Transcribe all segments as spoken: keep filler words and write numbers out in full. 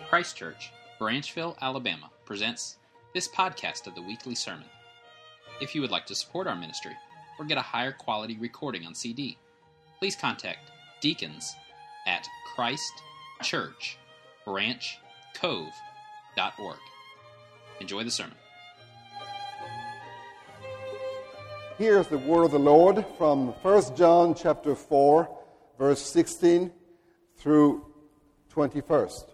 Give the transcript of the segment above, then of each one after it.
Christ Church, Branchville, Alabama, presents this podcast of the weekly sermon. If you would like to support our ministry or get a higher quality recording on C D, please contact deacons at Christ Church Branch Cove dot org. Enjoy the sermon. Here's the word of the Lord from First John chapter four, verse sixteen through twenty-first.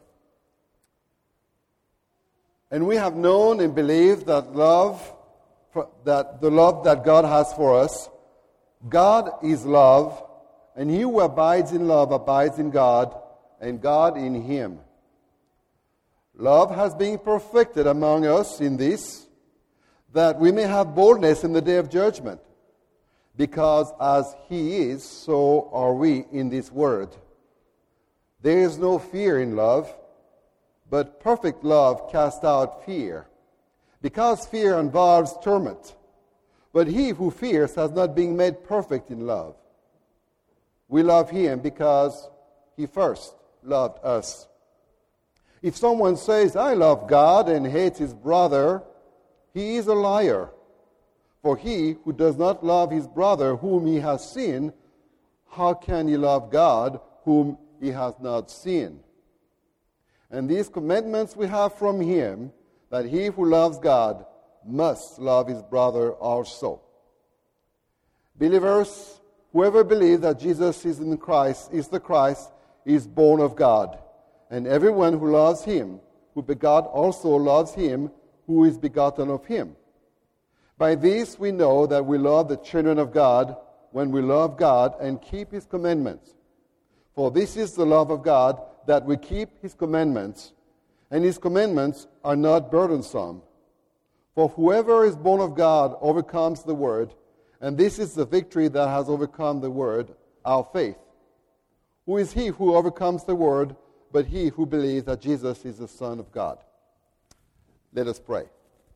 And we have known and believed that love, that the love that God has for us. God is love, and he who abides in love abides in God, and God in him. Love has been perfected among us in this, that we may have boldness in the day of judgment, because as he is, so are we in this world. There is no fear in love, but perfect love casts out fear, because fear involves torment. But he who fears has not been made perfect in love. We love him because he first loved us. If someone says, "I love God," and hates his brother, he is a liar. For he who does not love his brother whom he has seen, how can he love God whom he has not seen? And these commandments we have from him, that he who loves God must love his brother also. Believers, whoever believes that Jesus is in Christ, is the Christ, is born of God. And everyone who loves him, who begot, also loves him who is begotten of him. By this we know that we love the children of God, when we love God and keep his commandments. For this is the love of God, that we keep his commandments, and his commandments are not burdensome. For whoever is born of God overcomes the world, and this is the victory that has overcome the world, our faith. Who is he who overcomes the world, but he who believes that Jesus is the Son of God? Let us pray.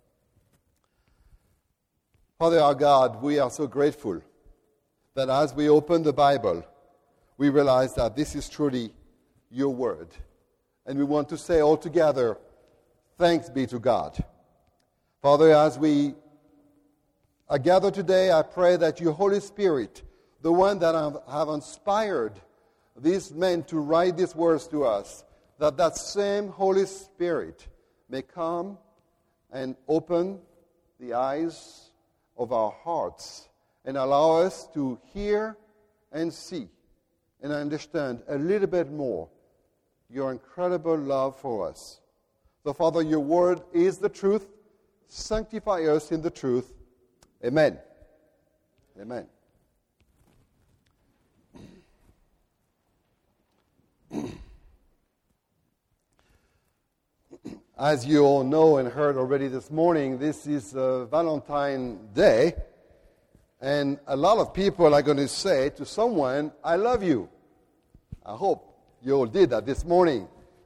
Father our God, we are so grateful that as we open the Bible, we realize that this is truly your word. And we want to say all together, thanks be to God. Father, as we are gathered today, I pray that your Holy Spirit, the one that have, have inspired these men to write these words to us, that that same Holy Spirit may come and open the eyes of our hearts and allow us to hear and see and understand a little bit more your incredible love for us. So, Father, your word is the truth. Sanctify us in the truth. Amen. Amen. As you all know and heard already this morning, this is uh, Valentine's Day, and a lot of people are going to say to someone, "I love you." I hope you all did that this morning.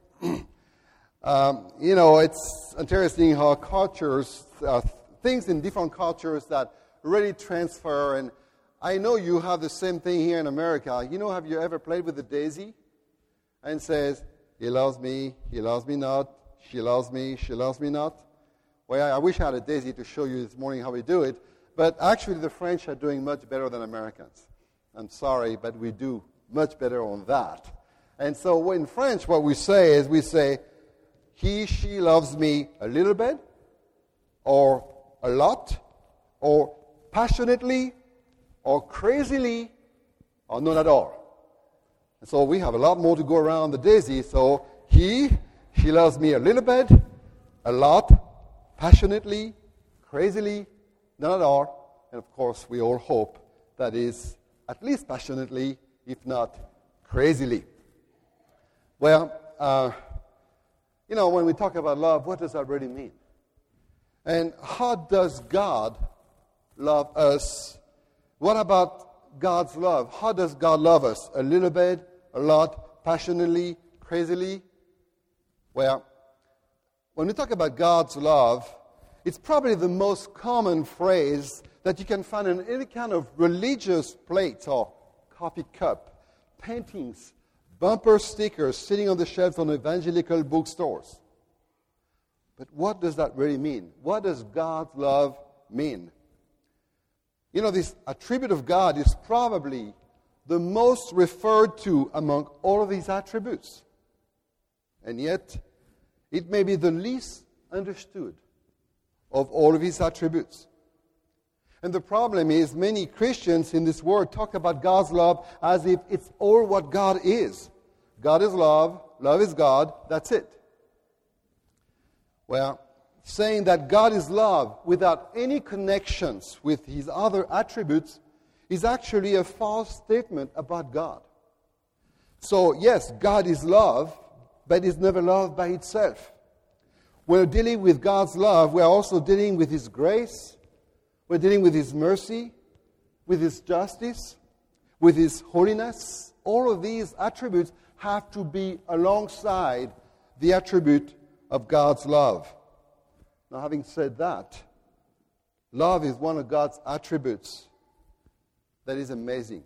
um, you know, it's interesting how cultures, uh, things in different cultures that really transfer. And I know you have the same thing here in America. You know, have you ever played with the daisy? And says, "He loves me, he loves me not. She loves me, she loves me not." Well, I wish I had a daisy to show you this morning how we do it. But actually, the French are doing much better than Americans. I'm sorry, but we do much better on that. And so in French, what we say is we say, "He, she loves me a little bit," or a lot, or passionately, or crazily, or not at all. And so we have a lot more to go around the daisy. So he, she loves me a little bit, a lot, passionately, crazily, not at all. And of course, we all hope that is at least passionately, if not crazily. Well, uh, you know, when we talk about love, what does that really mean? And how does God love us? What about God's love? How does God love us? A little bit, a lot, passionately, crazily? Well, when we talk about God's love, it's probably the most common phrase that you can find in any kind of religious plate or coffee cup, paintings, bumper stickers sitting on the shelves on evangelical bookstores. But what does that really mean? What does God's love mean? You know, this attribute of God is probably the most referred to among all of these attributes. And yet, it may be the least understood of all of his attributes. And the problem is many Christians in this world talk about God's love as if it's all what God is. God is love, love is God, that's it. Well, saying that God is love without any connections with his other attributes is actually a false statement about God. So, yes, God is love, but is never love by itself. When we're dealing with God's love, we're also dealing with his grace, we're dealing with his mercy, with his justice, with his holiness. All of these attributes have to be alongside the attribute of God's love. Now, having said that, love is one of God's attributes that is amazing.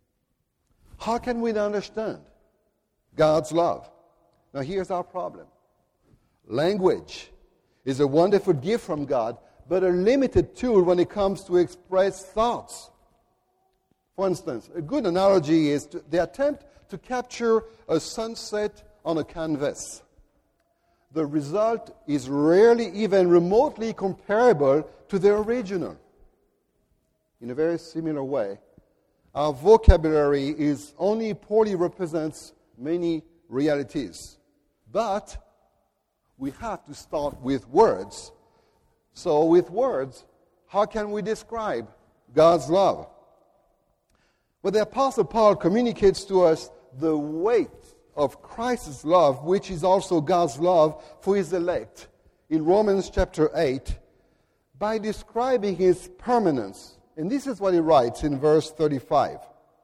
How can we understand God's love? Now, here's our problem. Language is a wonderful gift from God, but a limited tool when it comes to express thoughts. For instance, a good analogy is to, the attempt to capture a sunset on a canvas. The result is rarely even remotely comparable to the original. In a very similar way, our vocabulary is only poorly represents many realities. But we have to start with words. So with words, how can we describe God's love? Well, the Apostle Paul communicates to us the weight of Christ's love, which is also God's love for his elect, in Romans chapter eight, by describing his permanence. And this is what he writes in verse thirty-five.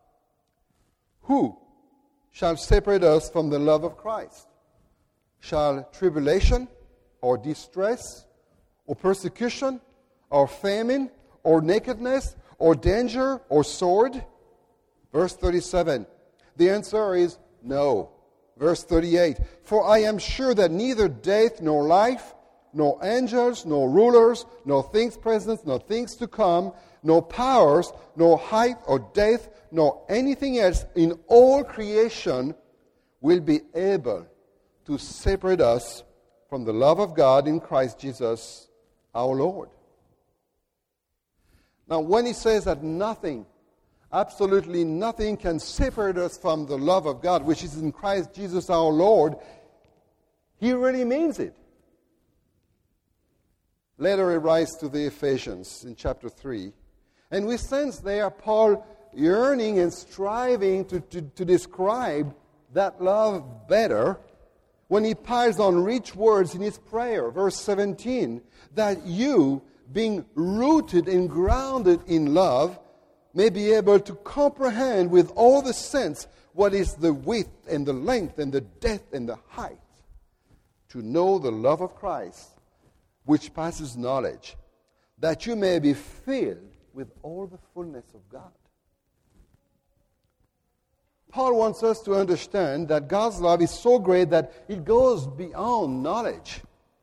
Who shall separate us from the love of Christ? Shall tribulation, or distress, or persecution, or famine, or nakedness, or danger, or sword? Verse thirty-seven. The answer is no. Verse thirty-eight. For I am sure that neither death nor life, nor angels, nor rulers, nor things present, nor things to come, nor powers, nor height or depth, nor anything else in all creation will be able to separate us from the love of God in Christ Jesus our Lord. Now, when he says that nothing, absolutely nothing can separate us from the love of God, which is in Christ Jesus our Lord, he really means it. Later he writes to the Ephesians in chapter three, and we sense there Paul yearning and striving to, to, to describe that love better when he piles on rich words in his prayer. Verse seventeen, that you, being rooted and grounded in love, may be able to comprehend with all the sense what is the width and the length and the depth and the height, to know the love of Christ, which passes knowledge, that you may be filled with all the fullness of God. Paul wants us to understand that God's love is so great that it goes beyond knowledge.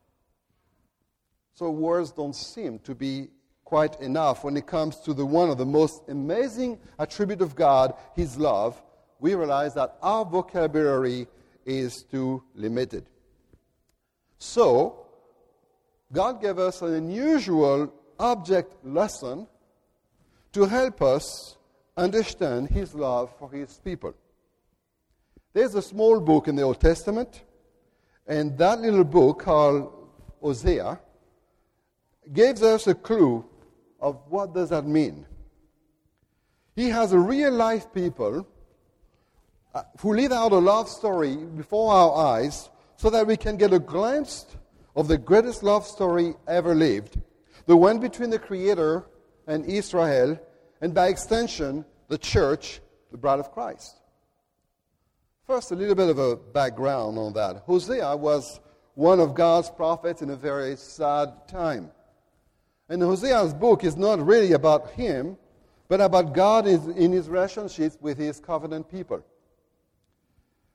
So words don't seem to be quite enough when it comes to the one of the most amazing attributes of God, his love. We realize that our vocabulary is too limited. So, God gave us an unusual object lesson to help us understand his love for his people. There's a small book in the Old Testament, and that little book called Hosea gives us a clue of what does that mean. He has a real life people who live out a love story before our eyes so that we can get a glimpse of the greatest love story ever lived, the one between the Creator and Israel, and by extension, the church, the bride of Christ. First, a little bit of a background on that. Hosea was one of God's prophets in a very sad time. And Hosea's book is not really about him, but about God in his relationships with his covenant people.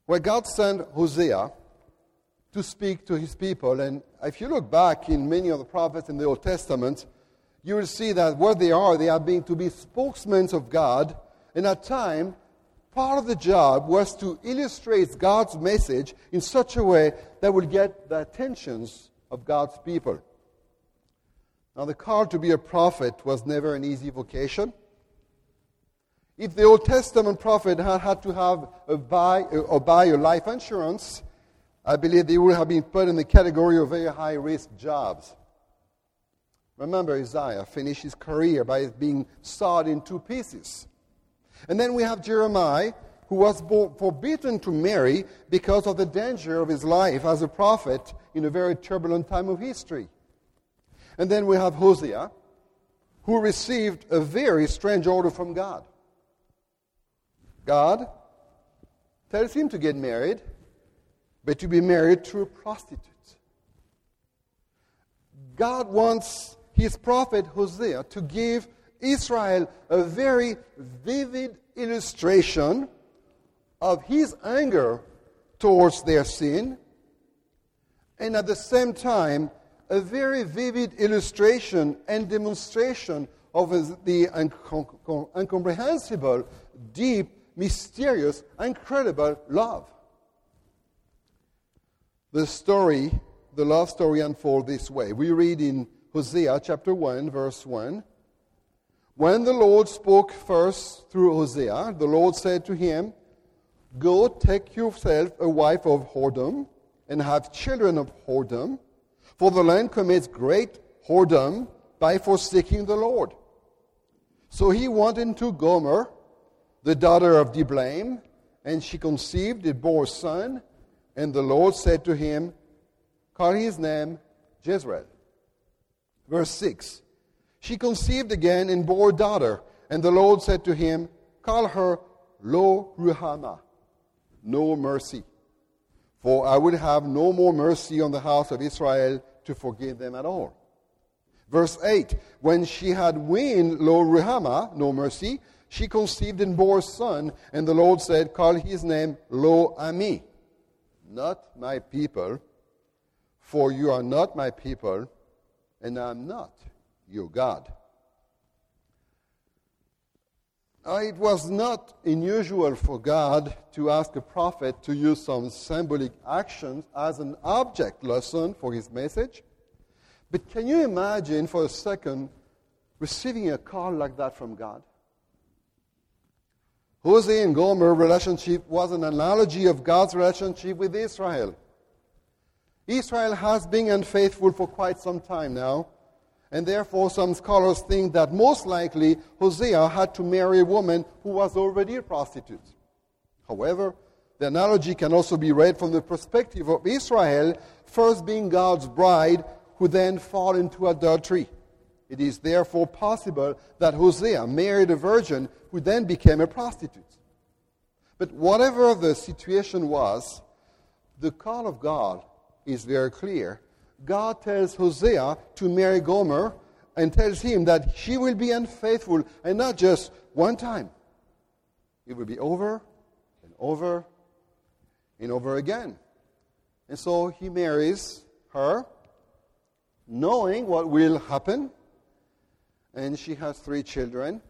where God sent Hosea to speak to his people. And if you look back in many of the prophets in the Old Testament, you will see that what they are, they are being to be spokesmen of God. And at times, part of the job was to illustrate God's message in such a way that would get the attentions of God's people. Now, the call to be a prophet was never an easy vocation. If the Old Testament prophet had had to have a buy, or buy a life insurance, I believe they would have been put in the category of very high-risk jobs. Remember, Isaiah finished his career by being sawed in two pieces. And then we have Jeremiah, who was forbidden to marry because of the danger of his life as a prophet in a very turbulent time of history. And then we have Hosea, who received a very strange order from God. God tells him to get married, but to be married to a prostitute. God wants his prophet Hosea to give Israel a very vivid illustration of his anger towards their sin, and at the same time, a very vivid illustration and demonstration of the incomprehensible, deep, mysterious, incredible love. The story, the love story unfolds this way. We read in Hosea chapter one, verse one, "When the Lord spoke first through Hosea, the Lord said to him, 'Go take yourself a wife of whoredom and have children of whoredom, for the land commits great whoredom by forsaking the Lord.' So he went into Gomer, the daughter of Diblaim, and she conceived and bore a son, and the Lord said to him, 'Call his name Jezreel.'" Verse six, "She conceived again and bore a daughter, and the Lord said to him, 'Call her Lo Ruhamah,' no mercy. For I will have no more mercy on the house of Israel to forgive them at all." Verse eight, "When she had weaned Lo Ruhamah," no mercy, "she conceived and bore a son, and the Lord said, 'Call his name Lo Ami,' not my people, for you are not my people, and I am not your God." Now, it was not unusual for God to ask a prophet to use some symbolic actions as an object lesson for his message. But can you imagine for a second receiving a call like that from God? Hosea and Gomer relationship was an analogy of God's relationship with Israel. Israel has been unfaithful for quite some time now, and therefore some scholars think that most likely Hosea had to marry a woman who was already a prostitute. However, the analogy can also be read from the perspective of Israel, first being God's bride, who then fall into adultery. It is therefore possible that Hosea married a virgin who then became a prostitute. But whatever the situation was, the call of God is very clear. God tells Hosea to marry Gomer and tells him that she will be unfaithful, and not just one time. It will be over and over and over again. And so he marries her, knowing what will happen, and she has three children.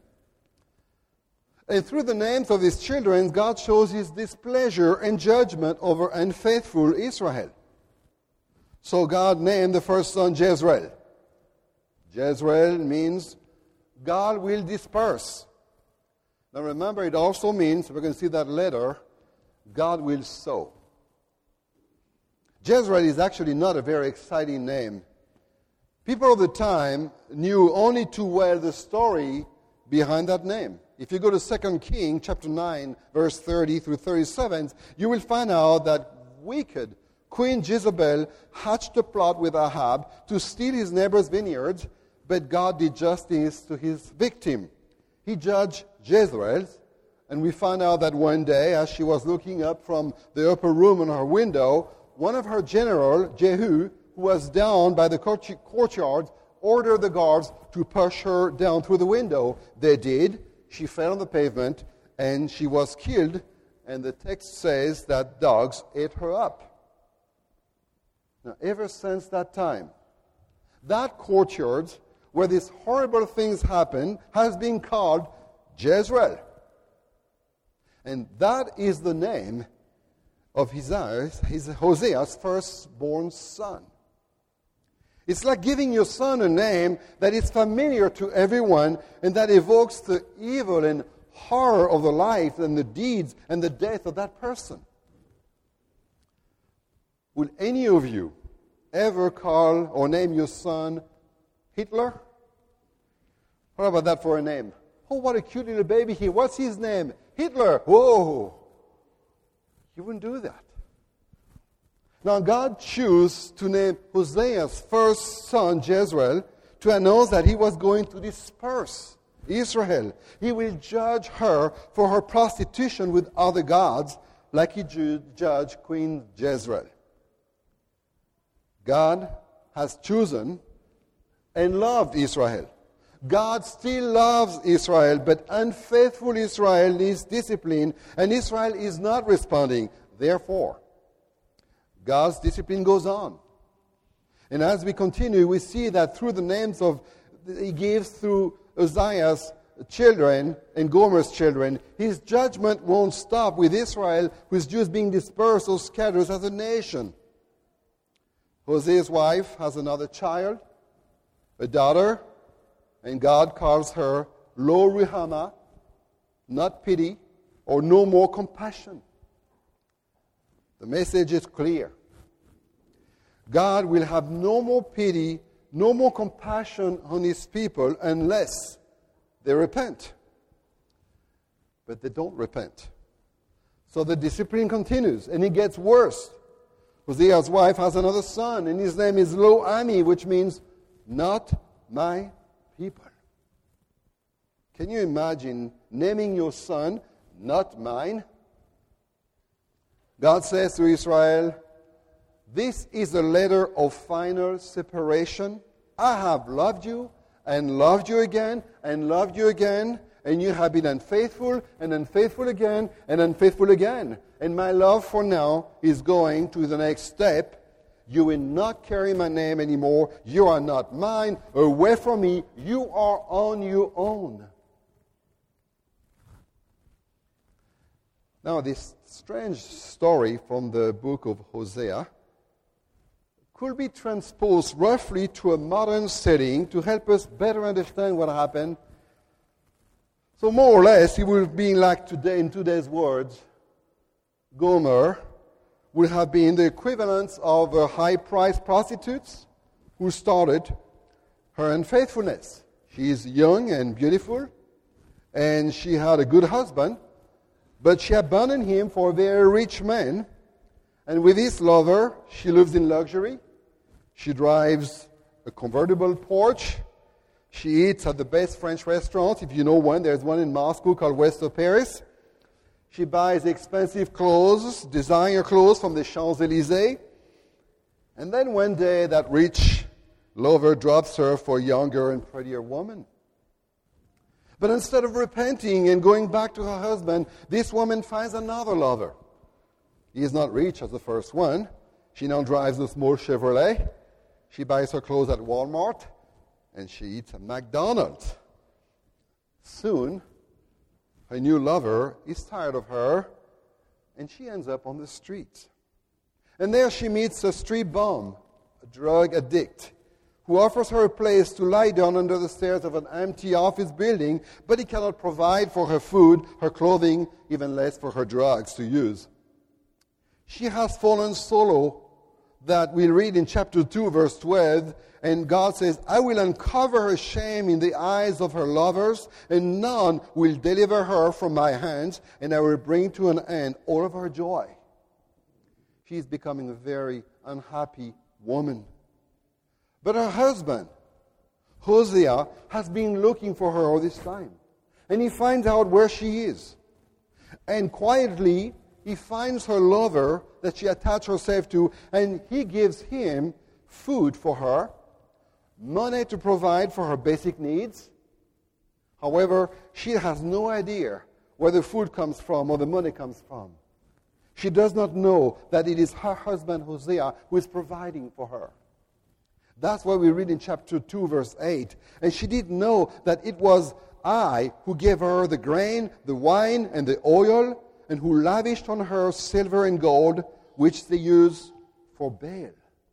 And through the names of his children, God shows his displeasure and judgment over unfaithful Israel. So God named the first son Jezreel. Jezreel means God will disperse. Now remember, it also means, we're going to see that later, God will sow. Jezreel is actually not a very exciting name. People of the time knew only too well the story behind that name. If you go to Second Kings chapter nine, verse thirty through thirty-seven, you will find out that wicked Queen Jezebel hatched a plot with Ahab to steal his neighbor's vineyards, but God did justice to his victim. He judged Jezreel, and we find out that one day, as she was looking up from the upper room on her window, one of her generals, Jehu, who was down by the courtyard, ordered the guards to push her down through the window. They did. She fell on the pavement, and she was killed, and the text says that dogs ate her up. Now, ever since that time, that courtyard where these horrible things happened has been called Jezreel. And that is the name of Hosea's, his Hosea's firstborn son. It's like giving your son a name that is familiar to everyone and that evokes the evil and horror of the life and the deeds and the death of that person. Will any of you ever call or name your son Hitler? What about that for a name? Oh, what a cute little baby he. What's his name? Hitler. Whoa. You wouldn't do that. Now, God chose to name Hosea's first son, Jezreel, to announce that he was going to disperse Israel. He will judge her for her prostitution with other gods, like he judged Queen Jezreel. God has chosen and loved Israel. God still loves Israel, but unfaithful Israel needs discipline, and Israel is not responding. Therefore, God's discipline goes on. And as we continue, we see that through the names of he gives through Uzziah's children and Gomer's children, his judgment won't stop with Israel, who is just being dispersed or scattered as a nation. Hosea's wife has another child, a daughter, and God calls her Lo Ruhama, not pity, or no more compassion. The message is clear. God will have no more pity, no more compassion on his people unless they repent. But they don't repent. So the discipline continues, and it gets worse. Hosea's wife has another son, and his name is Lo Ami, which means not my people. Can you imagine naming your son, not mine? God says to Israel, this is a letter of final separation. I have loved you and loved you again and loved you again, and you have been unfaithful and unfaithful again and unfaithful again. And my love for now is going to the next step. You will not carry my name anymore. You are not mine. Away from me. You are on your own. Now, this strange story from the book of Hosea could be transposed roughly to a modern setting to help us better understand what happened. So more or less, it would be like today, in today's words, Gomer would have been the equivalent of a high-priced prostitute who started her unfaithfulness. She is young and beautiful, and she had a good husband, but she abandoned him for a very rich man. And with this lover, she lives in luxury. She drives a convertible Porsche. She eats at the best French restaurant. If you know one, there's one in Moscow called West of Paris. She buys expensive clothes, designer clothes from the Champs-Élysées. And then one day, that rich lover drops her for a younger and prettier woman. But instead of repenting and going back to her husband, this woman finds another lover. He is not rich as the first one. She now drives a small Chevrolet. She buys her clothes at Walmart, and she eats at McDonald's. Soon, her new lover is tired of her, and she ends up on the street. And there she meets a street bum, a drug addict, who offers her a place to lie down under the stairs of an empty office building, but he cannot provide for her food, her clothing, even less for her drugs to use. She has fallen so low that we read in chapter two, verse twelve, and God says, I will uncover her shame in the eyes of her lovers, and none will deliver her from my hands, and I will bring to an end all of her joy. She is becoming a very unhappy woman. But her husband, Hosea, has been looking for her all this time. And he finds out where she is. And quietly, he finds her lover that she attached herself to, and he gives him food for her, money to provide for her basic needs. However, she has no idea where the food comes from or the money comes from. She does not know that it is her husband, Hosea, who is providing for her. That's what we read in chapter two, verse eight. And she didn't know that it was I who gave her the grain, the wine, and the oil, and who lavished on her silver and gold, which they use for Baal.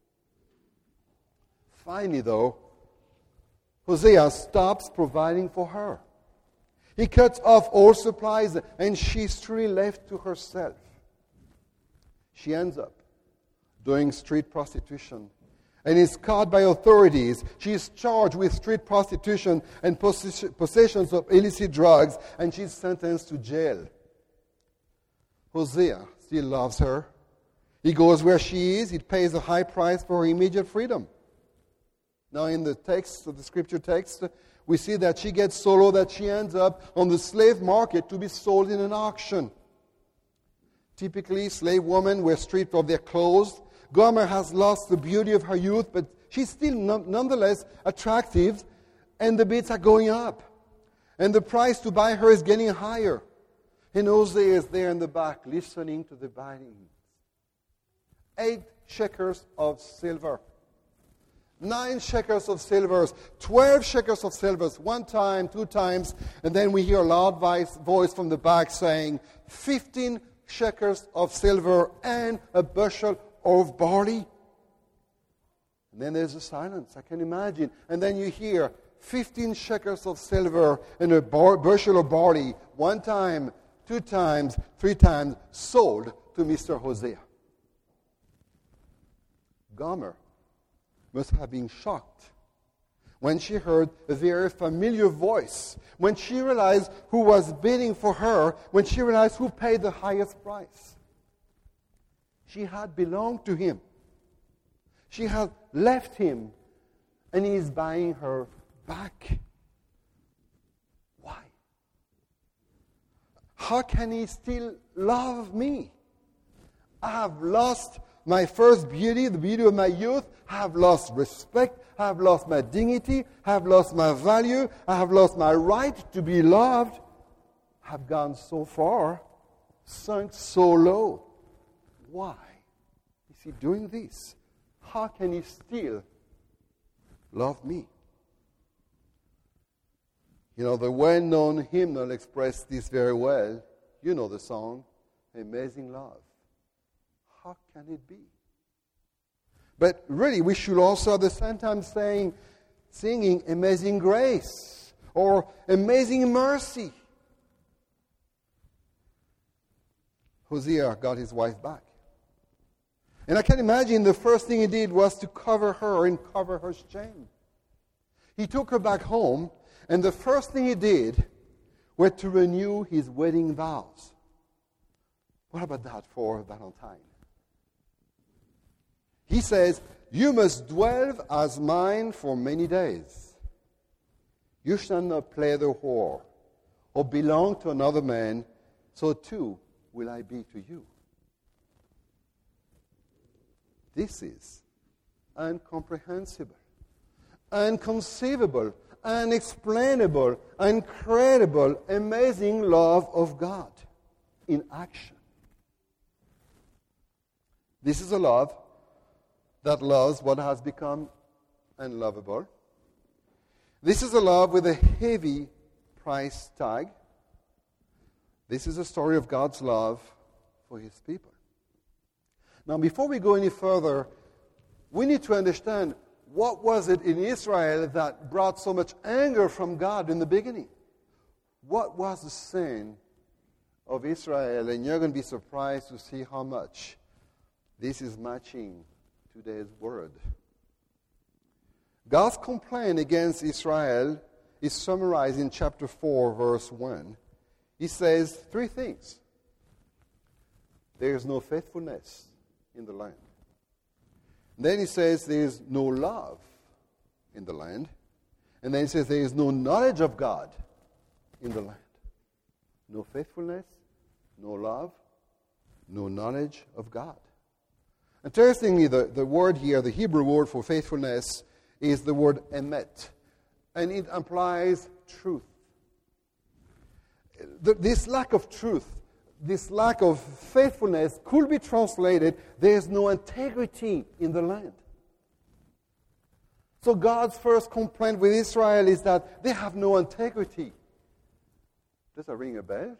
Finally, though, Hosea stops providing for her. He cuts off all supplies, and she's truly left to herself. She ends up doing street prostitution and is caught by authorities. She is charged with street prostitution and possessions of illicit drugs, and she's sentenced to jail. Hosea still loves her. He goes where she is. He pays a high price for her immediate freedom. Now, in the text of the scripture text, we see that she gets so low that she ends up on the slave market to be sold in an auction. Typically, slave women were stripped of their clothes. Gomer has lost the beauty of her youth, but she's still nonetheless attractive, and the bids are going up. And the price to buy her is getting higher. And Hosea is there in the back listening to the bidding. Eight shekels of silver. Nine shekels of silvers. Twelve shekels of silvers. One time, two times. And then we hear a loud voice from the back saying, Fifteen shekels of silver and a bushel of barley. And then there's a silence. I can imagine. And then you hear fifteen shekels of silver and a bar- bushel of barley. One time, two times, three times, sold to Mister Hosea. Gomer must have been shocked when she heard a very familiar voice, when she realized who was bidding for her, when she realized who paid the highest price. She had belonged to him. She had left him, and he is buying her back. Why? How can he still love me? I have lost my first beauty, the beauty of my youth. I have lost respect. I have lost my dignity. I have lost my value. I have lost my right to be loved. I have gone so far, sunk so low. Why is he doing this? How can he still love me? You know, the well-known hymnal expressed this very well. You know the song, Amazing Love. How can it be? But really, we should also at the same time saying, singing Amazing Grace or Amazing Mercy. Hosea got his wife back. And I can imagine the first thing he did was to cover her and cover her shame. He took her back home, and the first thing he did was to renew his wedding vows. What about that for Valentine? He says, you must dwell as mine for many days. You shall not play the whore or belong to another man, so too will I be to you. This is incomprehensible, inconceivable, unexplainable, incredible, amazing love of God in action. This is a love that loves what has become unlovable. This is a love with a heavy price tag. This is a story of God's love for his people. Now, before we go any further, we need to understand what was it in Israel that brought so much anger from God in the beginning. What was the sin of Israel? And you're going to be surprised to see how much this is matching today's word. God's complaint against Israel is summarized in chapter four, verse one. He says three things. There is no faithfulness in the land. Then he says there is no love in the land. And then he says there is no knowledge of God in the land. No faithfulness, no love, no knowledge of God. Interestingly, the, the word here, the Hebrew word for faithfulness, is the word emet. And it implies truth. th- this lack of truth, this lack of faithfulness could be translated, there is no integrity in the land. So God's first complaint with Israel is that they have no integrity. Does that ring a bell?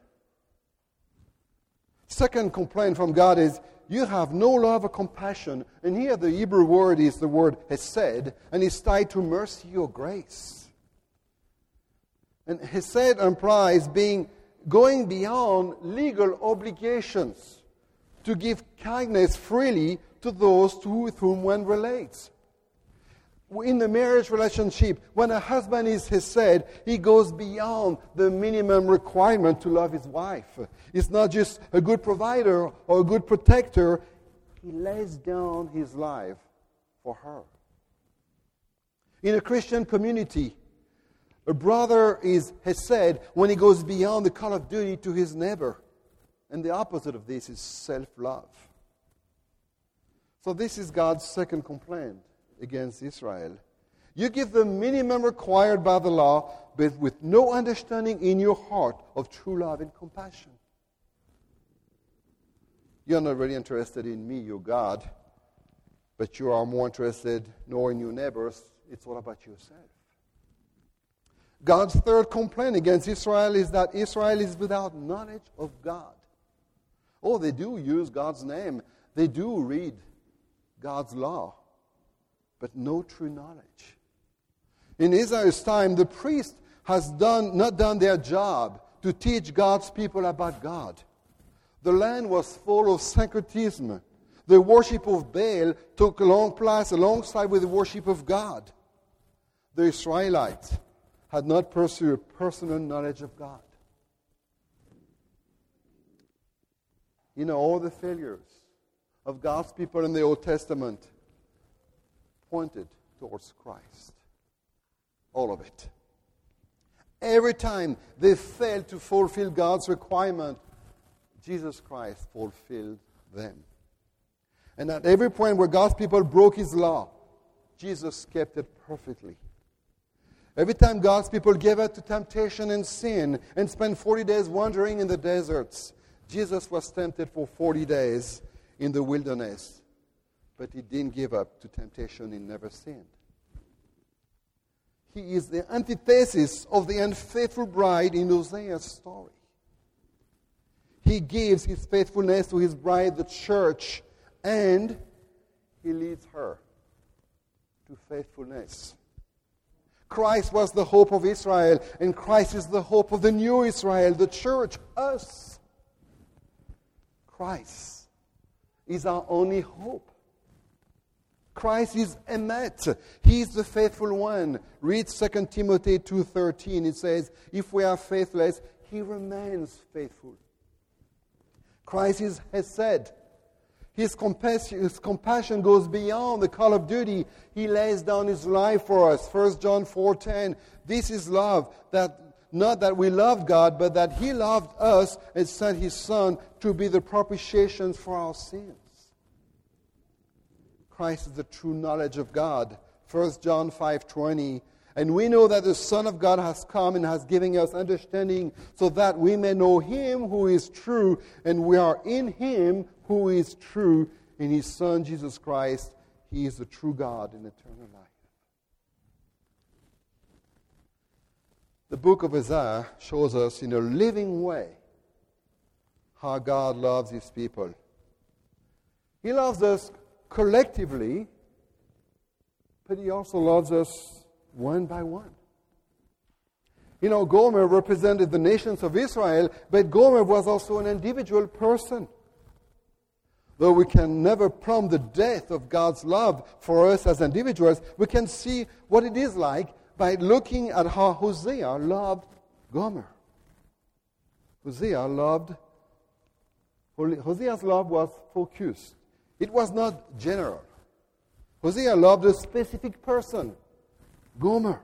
Second complaint from God is, you have no love or compassion. And here the Hebrew word is the word hesed, and it's tied to mercy or grace. And hesed implies being going beyond legal obligations to give kindness freely to those to, with whom one relates. In the marriage relationship, when a husband is hesed, he goes beyond the minimum requirement to love his wife. He's not just a good provider or a good protector. He lays down his life for her. In a Christian community, a brother is hesed when he goes beyond the call of duty to his neighbor. And the opposite of this is self-love. So this is God's second complaint against Israel. You give the minimum required by the law, but with no understanding in your heart of true love and compassion. You're not really interested in me, your God, but you are more interested nor in your neighbors. It's all about yourself. God's third complaint against Israel is that Israel is without knowledge of God. Oh, they do use God's name. They do read God's law, but no true knowledge. In Israel's time, the priest has done not done their job to teach God's people about God. The land was full of syncretism. The worship of Baal took a long place alongside with the worship of God. The Israelites had not pursued personal knowledge of God. You know, all the failures of God's people in the Old Testament pointed towards Christ. All of it. Every time they failed to fulfill God's requirement, Jesus Christ fulfilled them. And at every point where God's people broke His law, Jesus kept it perfectly. Every time God's people gave up to temptation and sin and spent forty days wandering in the deserts, Jesus was tempted for forty days in the wilderness. But He didn't give up to temptation. He never sinned. He is the antithesis of the unfaithful bride in Hosea's story. He gives His faithfulness to His bride, the church, and He leads her to faithfulness. Christ was the hope of Israel, and Christ is the hope of the new Israel, the church, us. Christ is our only hope. Christ is emet. He is the faithful one. Read Second Timothy two thirteen. It says, if we are faithless, He remains faithful. Christ is hesed. His compassion, his compassion goes beyond the call of duty. He lays down His life for us. First John four ten. This is love, that not that we loved God, but that He loved us and sent His Son to be the propitiation for our sins. Christ is the true knowledge of God. First John five twenty. And we know that the Son of God has come and has given us understanding so that we may know Him who is true, and we are in Him who is true, in His Son Jesus Christ. He is the true God and eternal life. The book of Isaiah shows us in a living way how God loves His people. He loves us collectively, but He also loves us one by one. You know, Gomer represented the nations of Israel, but Gomer was also an individual person. Though we can never plumb the depth of God's love for us as individuals, we can see what it is like by looking at how Hosea loved Gomer. Hosea loved, Hosea's love was focused. It was not general. Hosea loved a specific person, Gomer.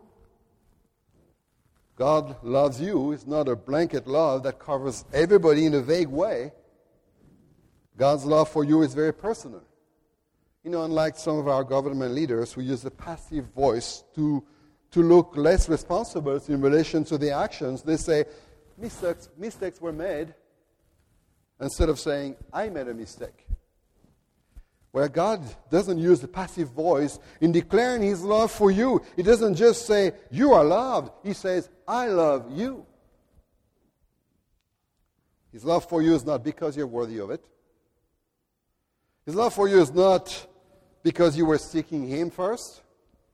God loves you. It's not a blanket love that covers everybody in a vague way. God's love for you is very personal. You know, unlike some of our government leaders who use a passive voice to, to look less responsible in relation to their actions, they say, mistakes, mistakes were made, instead of saying, I made a mistake. Where God doesn't use the passive voice in declaring His love for you. He doesn't just say, you are loved. He says, I love you. His love for you is not because you're worthy of it. His love for you is not because you were seeking Him first.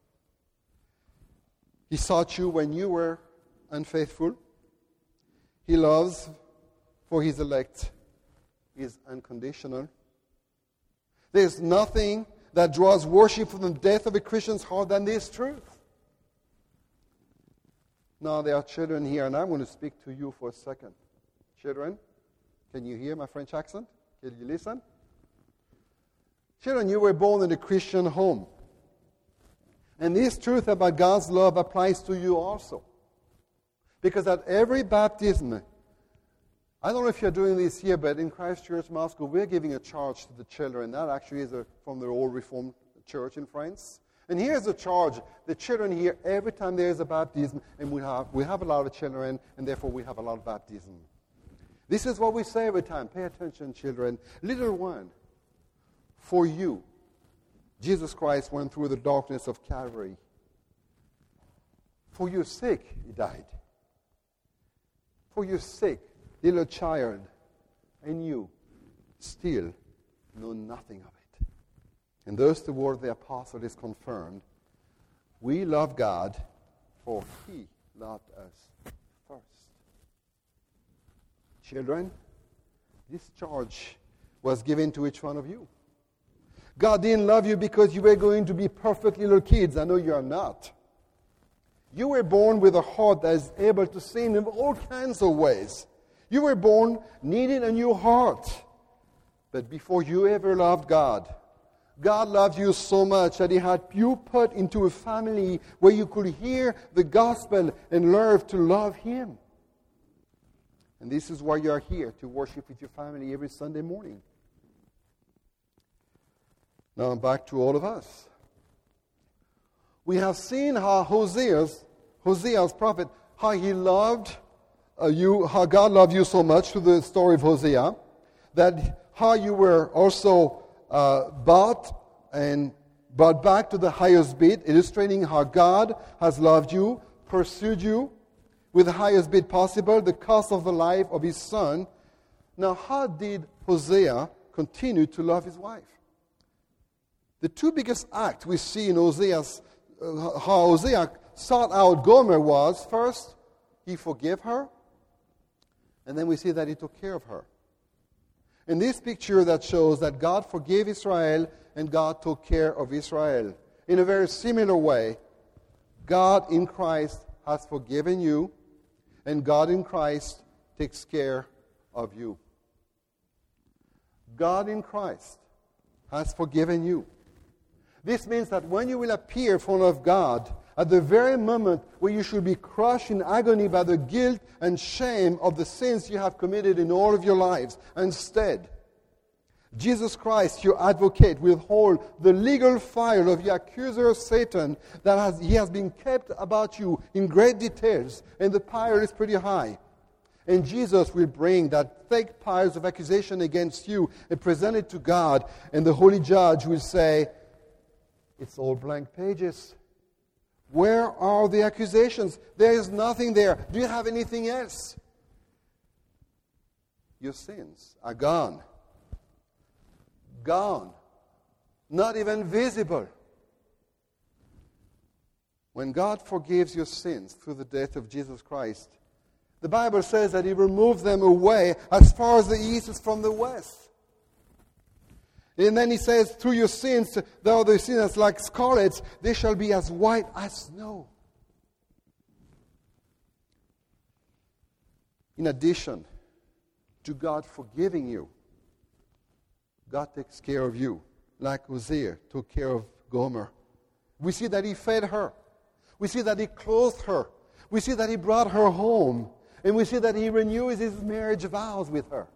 He sought you when you were unfaithful. He loves for His elect is unconditional. There's nothing that draws worship from the depth of a Christian's heart than this truth. Now, there are children here, and I'm going to speak to you for a second. Children, can you hear my French accent? Can you listen? Children, you were born in a Christian home. And this truth about God's love applies to you also. Because at every baptism, I don't know if you're doing this here, but in Christ Church Moscow, we're giving a charge to the children. That actually is a, from the old Reformed Church in France. And here's the charge. The children here, every time there is a baptism, and we have, we have a lot of children, and therefore we have a lot of baptism. This is what we say every time. Pay attention, children. Little one, for you, Jesus Christ went through the darkness of Calvary. For your sake, He died. For your sake, little child, and you still know nothing of it. And thus the word of the apostle is confirmed. We love God, for He loved us first. Children, this charge was given to each one of you. God didn't love you because you were going to be perfect little kids. I know you are not. You were born with a heart that is able to sin in all kinds of ways. You were born needing a new heart. But before you ever loved God, God loved you so much that He had you put into a family where you could hear the gospel and learn to love Him. And this is why you are here, to worship with your family every Sunday morning. Now back to all of us. We have seen how Hosea's, Hosea's prophet, how he loved uh, you, how God loved you so much through the story of Hosea, that how you were also uh, bought and brought back to the highest bid, illustrating how God has loved you, pursued you with the highest bid possible, the cost of the life of His Son. Now, how did Hosea continue to love his wife? The two biggest acts we see in Hosea's, uh, how Hosea sought out Gomer was, first, he forgave her, and then we see that he took care of her. In this picture that shows that God forgave Israel and God took care of Israel. In a very similar way, God in Christ has forgiven you, and God in Christ takes care of you. God in Christ has forgiven you. This means that when you will appear in front of God, at the very moment where you should be crushed in agony by the guilt and shame of the sins you have committed in all of your lives, instead, Jesus Christ, your advocate, will hold the legal file of the accuser Satan that has, he has been kept about you in great details, and the pile is pretty high. And Jesus will bring that thick piles of accusation against you and present it to God, and the holy judge will say, it's all blank pages. Where are the accusations? There is nothing there. Do you have anything else? Your sins are gone. Gone. Not even visible. When God forgives your sins through the death of Jesus Christ, the Bible says that He removed them away as far as the east is from the west. And then He says, through your sins, though the sins like scarlet, they shall be as white as snow. In addition to God forgiving you, God takes care of you, like Hosea took care of Gomer. We see that He fed her. We see that He clothed her. We see that He brought her home. And we see that He renews His marriage vows with her.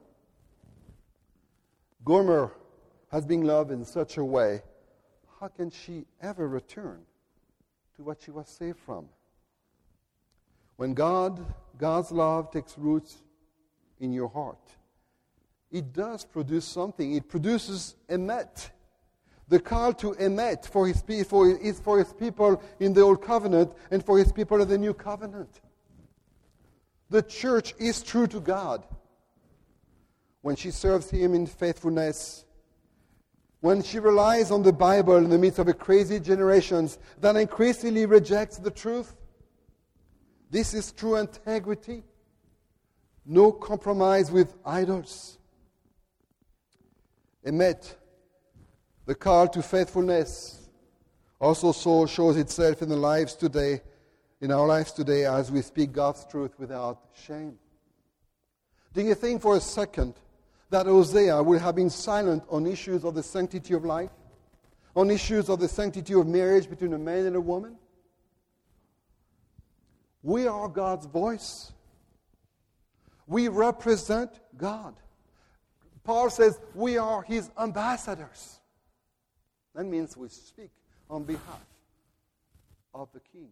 Gomer has been loved in such a way, how can she ever return to what she was saved from? When God, God's love takes root in your heart, it does produce something. It produces emet. The call to emet for his, for, is for his people in the Old Covenant and for his people in the New Covenant. The church is true to God when she serves him in faithfulness, when she relies on the Bible in the midst of a crazy generation that increasingly rejects the truth. This is true integrity. No compromise with idols. Emet, the call to faithfulness, also so shows itself in the lives today, in our lives today, as we speak God's truth without shame. Do you think for a second that Hosea would have been silent on issues of the sanctity of life, on issues of the sanctity of marriage between a man and a woman? We are God's voice. We represent God. Paul says we are his ambassadors. That means we speak on behalf of the King.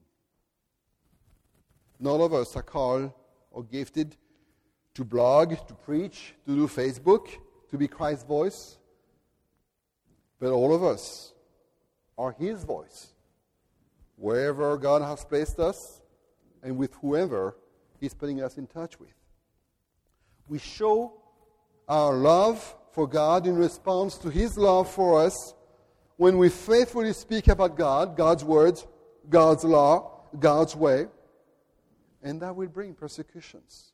None of us are called or gifted to blog, to preach, to do Facebook, to be Christ's voice. But all of us are his voice. Wherever God has placed us and with whoever he's putting us in touch with. We show our love for God in response to his love for us when we faithfully speak about God, God's words, God's law, God's way, and that will bring persecutions.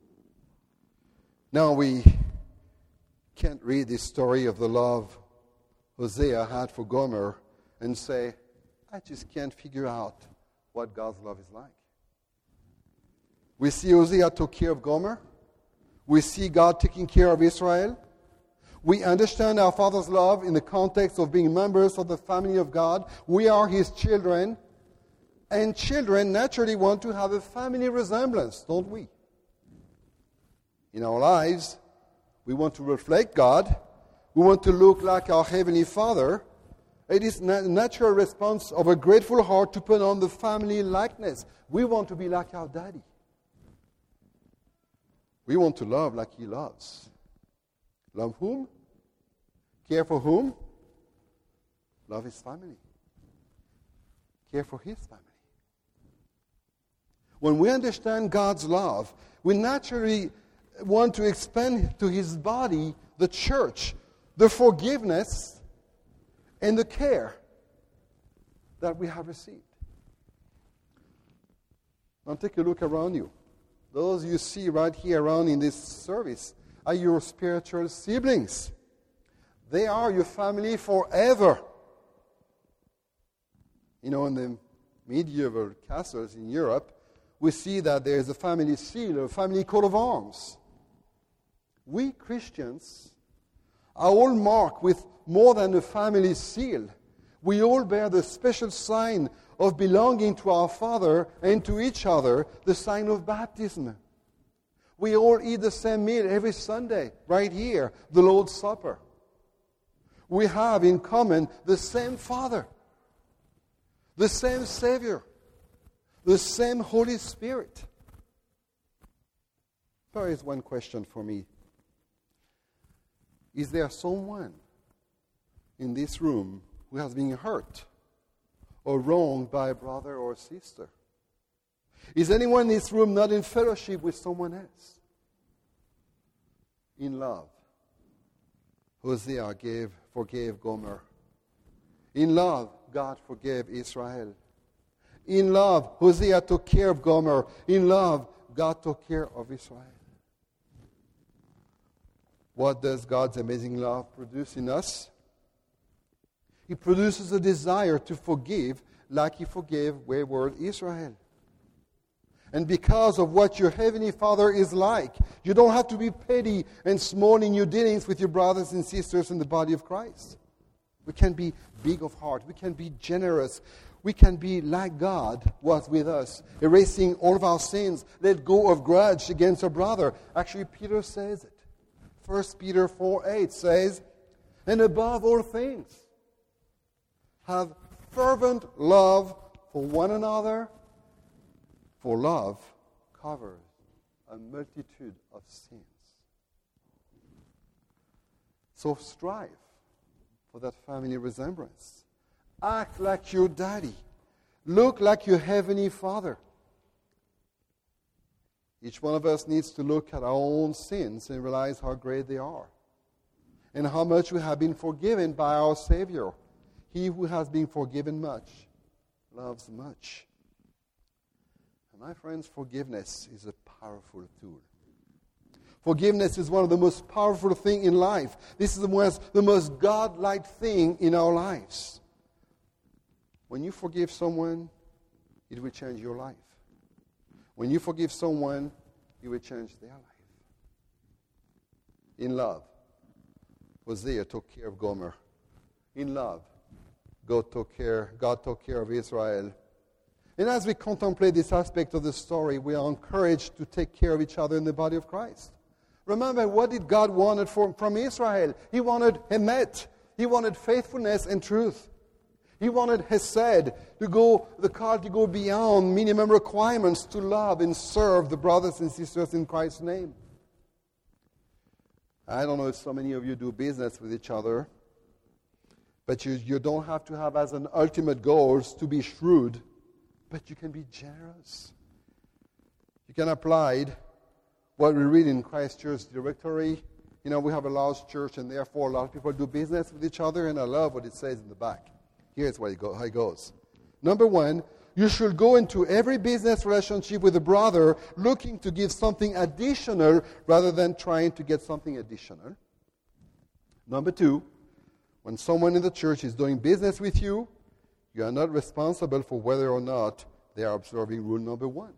Now we can't read this story of the love Hosea had for Gomer and say, I just can't figure out what God's love is like. We see Hosea took care of Gomer. We see God taking care of Israel. We understand our Father's love in the context of being members of the family of God. We are his children. And children naturally want to have a family resemblance, don't we? In our lives, we want to reflect God. We want to look like our Heavenly Father. It is a natural response of a grateful heart to put on the family likeness. We want to be like our daddy. We want to love like he loves. Love whom? Care for whom? Love his family. Care for his family. When we understand God's love, we naturally want to expand to his body, the church, the forgiveness and the care that we have received. Now take a look around you. Those you see right here around in this service are your spiritual siblings. They are your family forever. You know, in the medieval castles in Europe, we see that there is a family seal, a family coat of arms. We Christians are all marked with more than a family seal. We all bear the special sign of belonging to our Father and to each other, the sign of baptism. We all eat the same meal every Sunday, right here, the Lord's Supper. We have in common the same Father, the same Savior, the same Holy Spirit. There is one question for me. Is there someone in this room who has been hurt or wronged by a brother or sister? Is anyone in this room not in fellowship with someone else? In love, Hosea gave, forgave Gomer. In love, God forgave Israel. In love, Hosea took care of Gomer. In love, God took care of Israel. What does God's amazing love produce in us? It produces a desire to forgive like he forgave wayward Israel. And because of what your Heavenly Father is like, you don't have to be petty and small in your dealings with your brothers and sisters in the body of Christ. We can be big of heart. We can be generous. We can be like God was with us, erasing all of our sins, let go of grudge against our brother. Actually, Peter says it. First Peter four eight says, and above all things, have fervent love for one another, for love covers a multitude of sins. So strive for that family resemblance. Act like your daddy. Look like your heavenly Father. Each one of us needs to look at our own sins and realize how great they are and how much we have been forgiven by our Savior. He who has been forgiven much loves much. And my friends, forgiveness is a powerful tool. Forgiveness is one of the most powerful things in life. This is the most, the most God-like thing in our lives. When you forgive someone, it will change your life. When you forgive someone, it will change their life. In love, Hosea took care of Gomer. In love, God took care, God took care of Israel. And as we contemplate this aspect of the story, we are encouraged to take care of each other in the body of Christ. Remember, what did God want from, from Israel? He wanted emet. He wanted faithfulness and truth. He wanted Hesed, to go, the call to go beyond minimum requirements to love and serve the brothers and sisters in Christ's name. I don't know if so many of you do business with each other, but you, you don't have to have as an ultimate goal to be shrewd, but you can be generous. You can apply what we read in Christ Church Directory. You know, we have a large church, and therefore a lot of people do business with each other, and I love what it says in the back. Here's what it go, how it goes. Number one, you should go into every business relationship with a brother looking to give something additional rather than trying to get something additional. Number two, when someone in the church is doing business with you, you are not responsible for whether or not they are observing rule number one.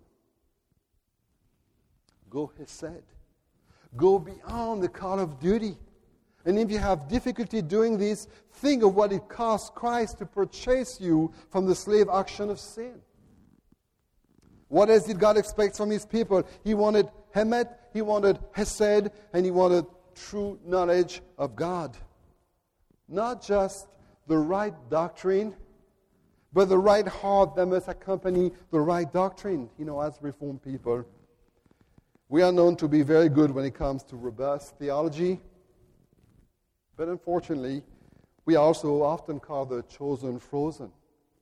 Go Hesed. Go beyond the call of duty. And if you have difficulty doing this, think of what it cost Christ to purchase you from the slave auction of sin. What else did God expect from His people? He wanted Hemet, He wanted Hesed, and He wanted true knowledge of God. Not just the right doctrine, but the right heart that must accompany the right doctrine. You know, as Reformed people, we are known to be very good when it comes to robust theology. But unfortunately, we are also often called the chosen frozen.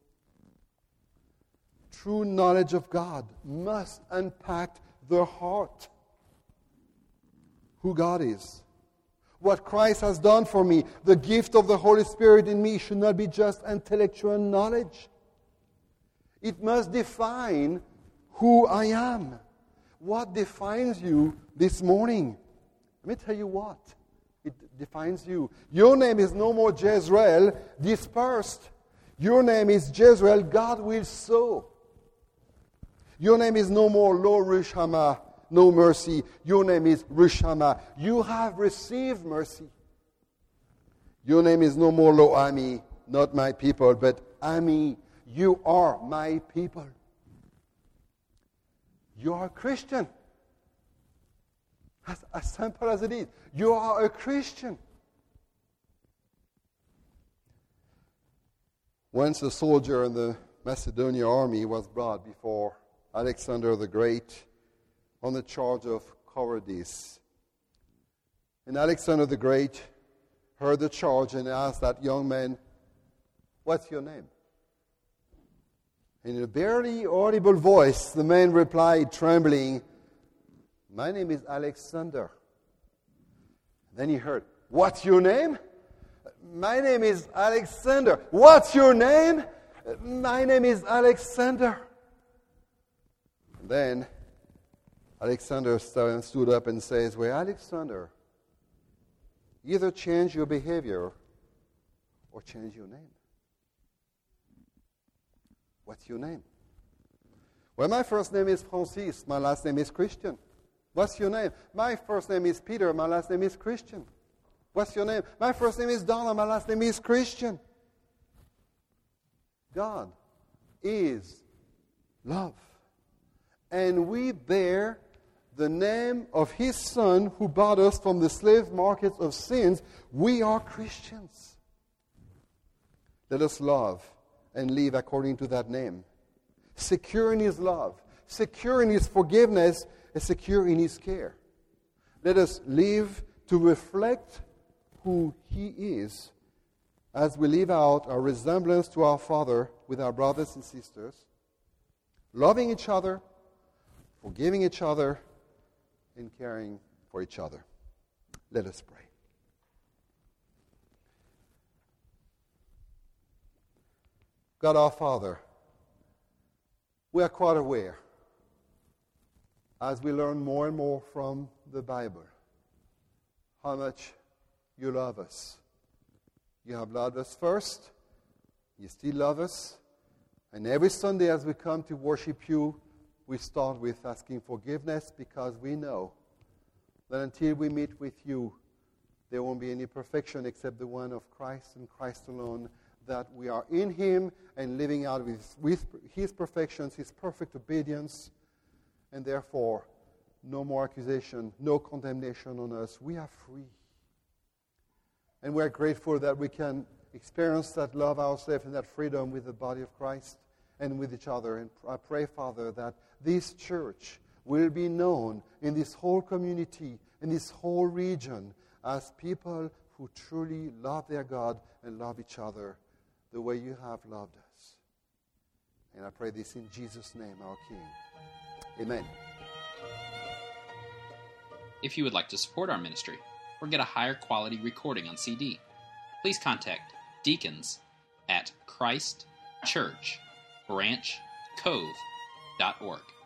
True knowledge of God must unpack the heart. Who God is. What Christ has done for me. The gift of the Holy Spirit in me should not be just intellectual knowledge. It must define who I am. What defines you this morning? Let me tell you what. It defines you. Your name is no more Jezreel, dispersed. Your name is Jezreel, God will sow. Your name is no more Lo Rushama, no mercy. Your name is Rushama. You have received mercy. Your name is no more Lo Ami, not my people, but Ami. You are my people. You are a Christian. As, as simple as it is. You are a Christian. Once a soldier in the Macedonian army was brought before Alexander the Great on the charge of cowardice. And Alexander the Great heard the charge and asked that young man, "What's your name?" In a barely audible voice, the man replied, trembling, "My name is Alexander." Then he heard, "What's your name?" "My name is Alexander." "What's your name?" "My name is Alexander." And then Alexander stood up and says, "Well, Alexander, either change your behavior or change your name." "What's your name?" "Well, my first name is Francis. My last name is Christian." "What's your name?" "My first name is Peter. My last name is Christian." "What's your name?" "My first name is Donna. My last name is Christian." God is love. And we bear the name of His Son who bought us from the slave markets of sins. We are Christians. Let us love and live according to that name. Secure in His love. secure in His forgiveness and secure in His care. Let us live to reflect who He is as we live out our resemblance to our Father with our brothers and sisters, loving each other, forgiving each other, and caring for each other. Let us pray. God our Father, we are quite aware, as we learn more and more from the Bible, how much you love us. You have loved us first, you still love us, and every Sunday as we come to worship you, we start with asking forgiveness because we know that until we meet with you, there won't be any perfection except the one of Christ and Christ alone, that we are in Him and living out with, with His perfections, His perfect obedience, and therefore no more accusation, no condemnation on us. We are free. And we are grateful that we can experience that love ourselves and that freedom with the body of Christ and with each other. And I pray, Father, that this church will be known in this whole community, in this whole region, as people who truly love their God and love each other the way you have loved us. And I pray this in Jesus' name, our King. Amen. If you would like to support our ministry or get a higher quality recording on C D, please contact deacons at christ church branch cove dot org.